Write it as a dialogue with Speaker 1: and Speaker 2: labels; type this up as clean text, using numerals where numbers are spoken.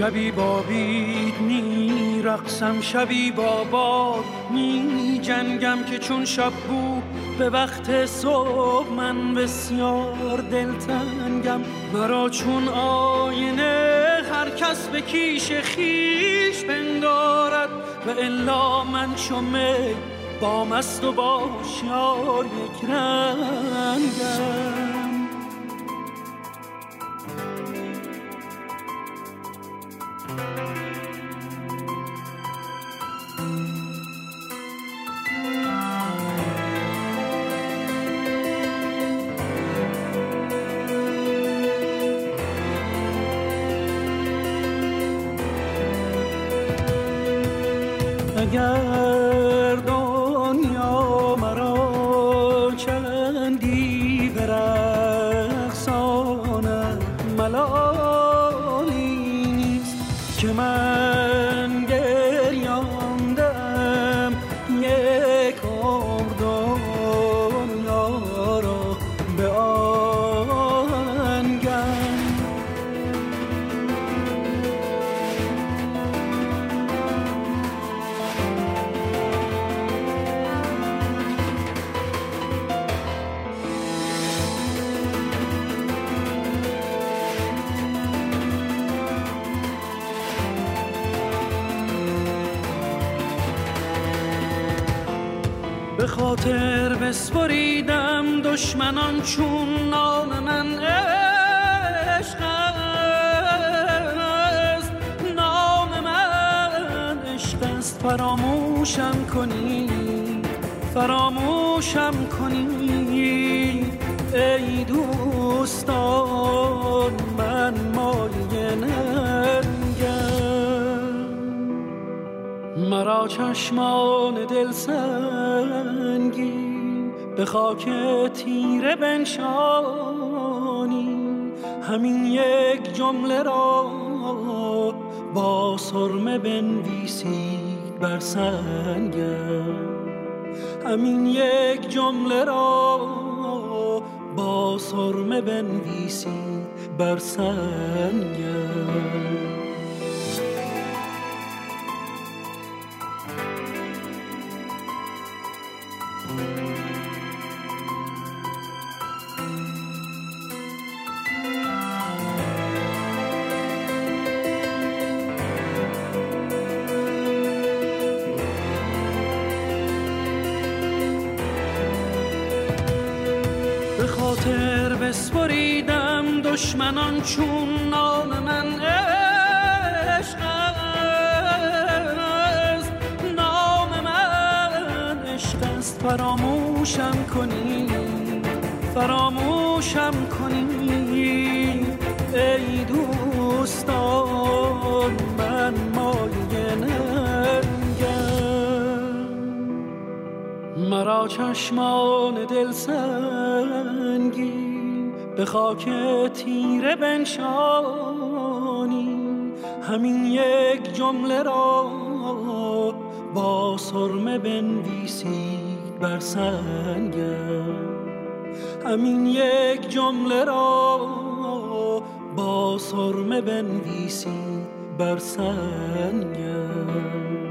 Speaker 1: شبی با بید می رقصم، شبی با باد می جنگم که چون شب بود به وقت صبح من بسیار دلتنگم. مرا چون آینه هر کس به کیش خیش پندارد و الا من چو می با مست و با شیار یک رنگم. اگر دنیا مرا چندی برقصاند ملالی نیست که من گریاندم یک عمر دنیا را به آهنگم. به خاطر بسپریدم دشمنان چون نام من عشق است، نام من عشق است. فراموشم کنی، فراموشم کنی ای دوستان، من مایه ننگم. مرا چشمان دل سنگی به خاک تیره بنشانی، همین یک جمله را با سرمه بنویسید بر سنگم. همین یک جمله را با سرمه بنویسید بر سنگم. به خاطر بسپریدم دشمنان چون نام من عشق است، نام من عشق است. فراموشم کنی، فراموشم کنی ای دوستان، من مایه ننگم. مرا چشمان دل سنگی به خاک تیره بنشانی، همین یک جمله را با سرمه بنویسید بر سنگم. همین یک جمله را با سرمه بنویسید بر سنگم.